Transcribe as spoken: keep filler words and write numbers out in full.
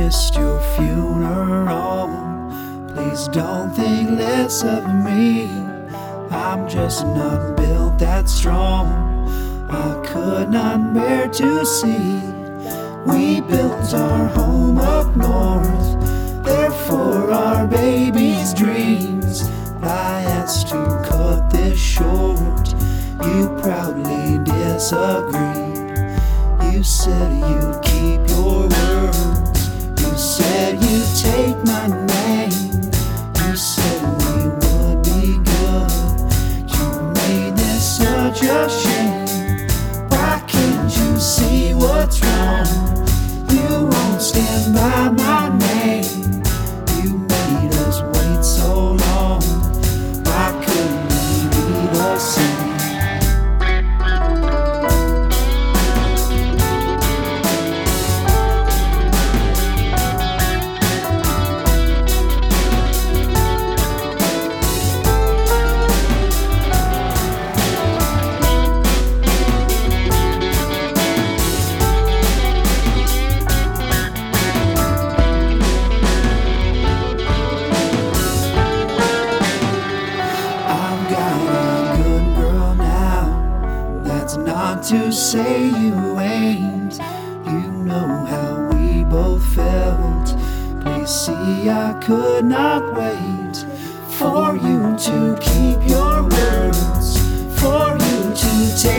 missed your funeral. Please don't think less of me. I'm just not built that strong. I could not bear to see. We built our home up north, therefore our baby's dreams. I asked to cut this short. You proudly disagree. You said you'd keep your words. You said you'd take my name. You said we would be good. You made this such a shame. Why can't you see what's wrong? You won't stand by my name. You made us wait so long. Why couldn't we be the same? Not to say you ain't. You know how we both felt. Please see I could not wait for you to keep your words, for you to take